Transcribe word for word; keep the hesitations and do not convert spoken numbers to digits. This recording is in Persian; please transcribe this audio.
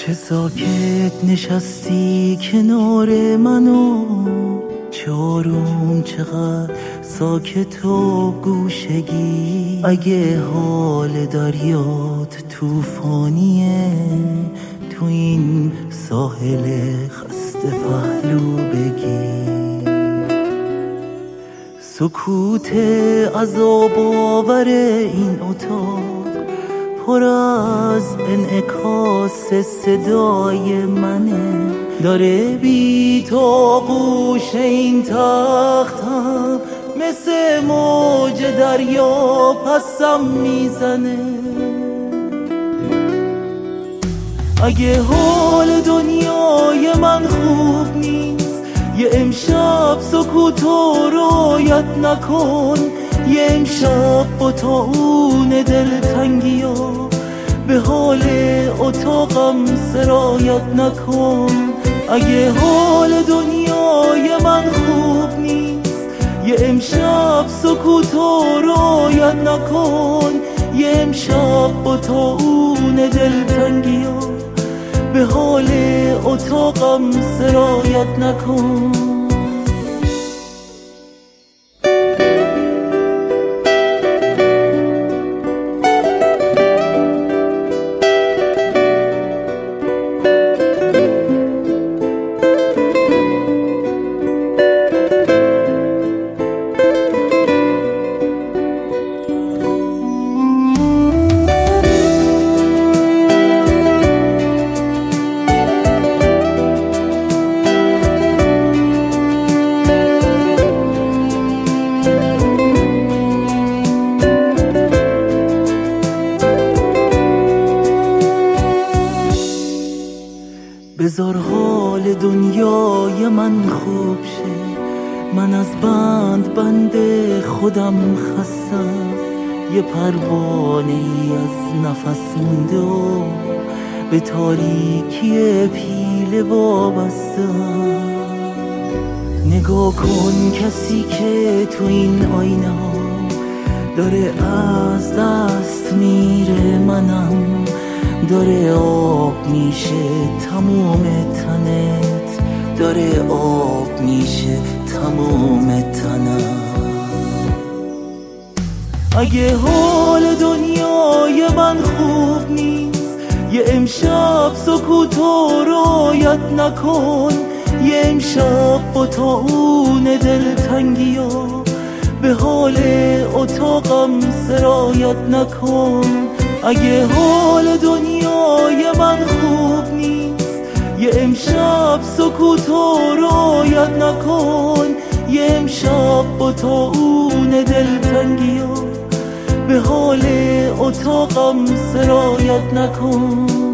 چه ساکت نشستی کنار منو، چه آروم چقدر ساکت و گوشگی. اگه حال دریات طوفانیه، تو این ساحل خسته پهلو بگی. سکوت عذاب آور این اتاق پر از انعکاس صدای منه، داره بی تو آغوش این تختم مثل موج دریا پسم میزنه. اگه حال دنیای من خوب نیست، یه امشب سکوتو رعایت نکن. یه امشب با طاعون دلتنگی ها به حال اتاقم سرایت نکن. اگه حال دنیای من خوب نیست، یه امشب سکوتو رعایت نکن. یه امشب با طاعون دلتنگی ها به حال اتاقم سرایت نکن. بذار حال دنیای من خوب شه، من از بند بند خودم خستم. یه پروانه ای از نفس مونده و به تاریکی پیله وابستم. نگاه کن کسی که تو این آینه ها داره از دست میره، منم داره آب میشه تموم تنت، داره آب میشه تموم تنم. اگه حال دنیای من خوب نیست، یه امشب سکوتو رعایت نکن. یه امشب با طاعون دلتنگی ها به حال اتاقم سرایت نکن. اگه حال دنیای من خوب نیست، یه امشب سکوتو رعایت نکن. یه امشب با طاعون دلتنگی ها به حال اتاقم سرایت نکن.